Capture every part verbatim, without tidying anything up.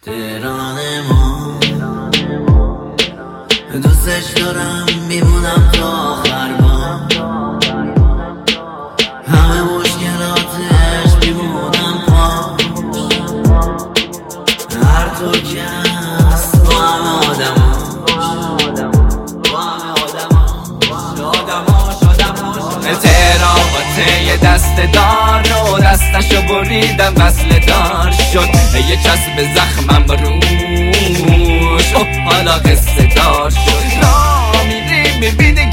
تهران ما دوستش دارم، میمونم تا آخر با همه مشکلاتش، میمونم پا هر تو که هست با همه آدم تهران یه دست دار رو دستشو بریدم وصل دار شد، یه چسب زخمم روش اوه حالا قصه دار شد. را میری میبینی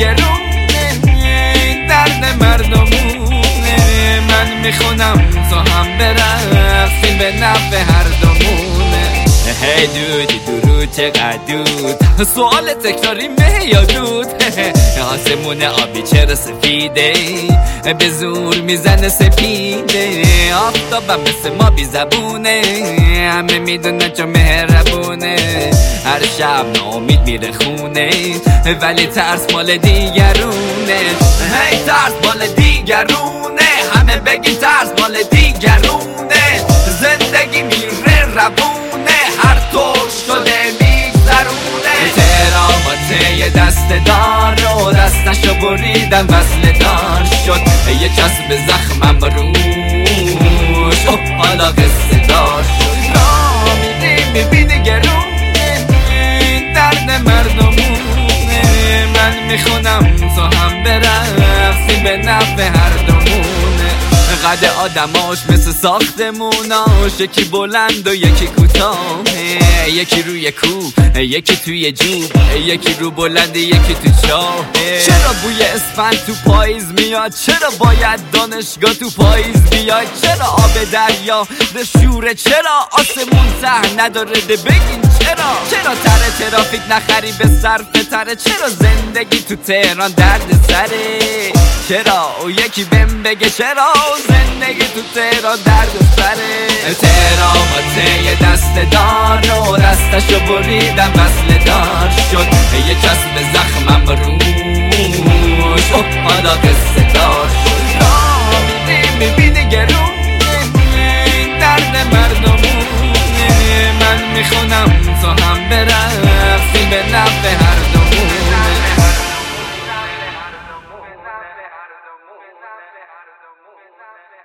گرونه درد مردمونه، من میخونم تو هم برقصیم به نفع هر دومونه. هی دودی درود چقدر دود، سوال تکراری مه یا دود، آسمون آبی چرا سفیده، به زور میزنه سپیده، آفتابم مثل ما بی زبونه، همه میدونه چون مهربونه، هر شب ناامید میره خونه، ولی ترس مال دیگرونه. هی ترس مال دیگرونه، همه بگی ترس مال دیگرونه، زندگی میره روونه، هر طور شده میگذرونه. تهران یه دست دار رو دستشو بریدم وصل دار شد، یه چسب زخمم روش اوه حالا قصه دار شد. را میدی میبینی گرونه درد مردمونه، من میخونم تو هم برقصیم به نفع هر دومونه. قد آدماش مثل ساختموناش، یکی بلند و یکی کوتاه، یکی روی کوه یکی توی جوب، یکی رو بلند یکی تو چاه. چرا بوی اسفند تو پاییز میاد، چرا باید دانشگاه تو پاییز بیاد، چرا آب دریا به شوره، چرا آسمون ته نداره ده بگین چرا، چرا تره ترافیک نخری به صرف تره، چرا زندگی تو تهران درد سره، چرا او یکی بهم بگه چرا زندگی تو تهران درد سره. تهران یه دست دار رو دستشو بریدم وصل دار شد، یه چسب زخمم روش اوه حالا قصه دار شد. را میدی میبینی گرونه درد مردمونه، من میخونم تو